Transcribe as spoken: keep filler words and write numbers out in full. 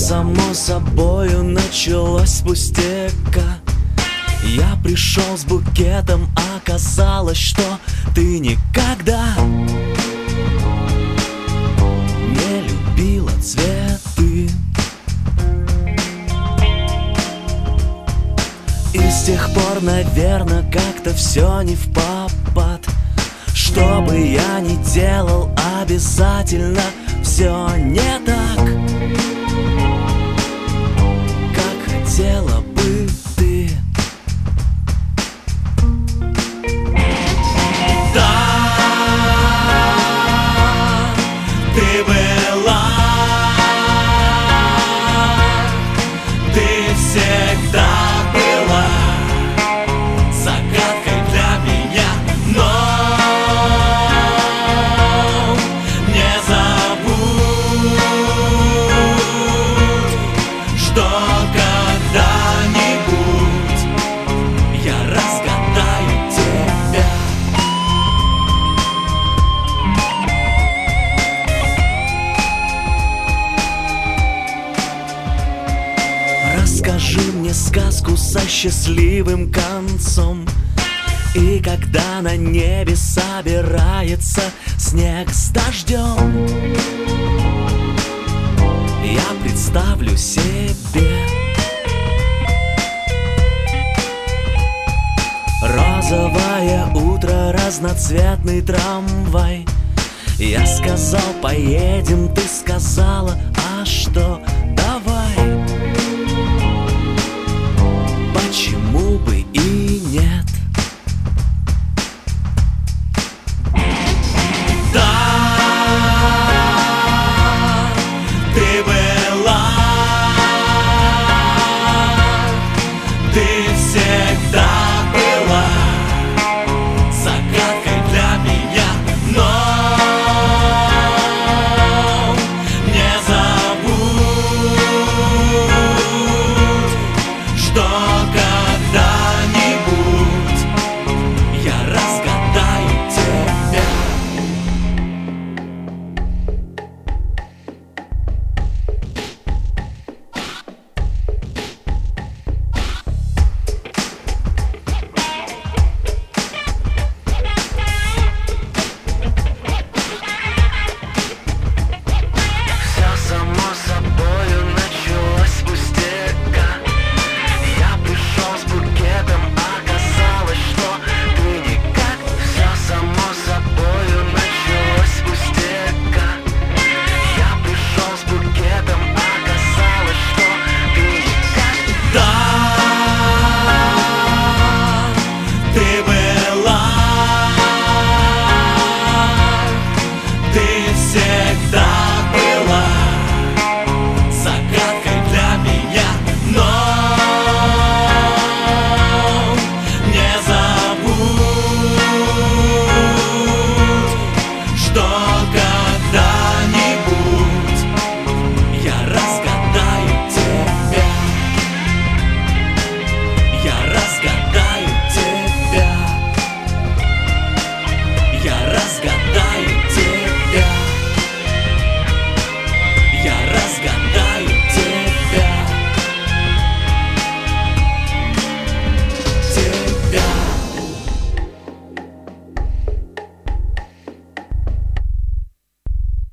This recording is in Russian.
само собою началось с пустяка. Я пришел с букетом, оказалось, что ты никогда не любила цветы. И с тех пор, наверное, как-то все не впопад. Что бы я ни делал, обязательно все не так, как хотела бы ты. Да, ты была, ты всегда была загадкой для меня, но не забудь, что когда-нибудь я разгадаю тебя. Расскажи мне сказку со счастливым концом. И когда на небе собирается снег с дождем, я представлю себе розовое утро, разноцветный трамвай. Я сказал, поедем, ты сказала, а что, давай. Почему бы и нет?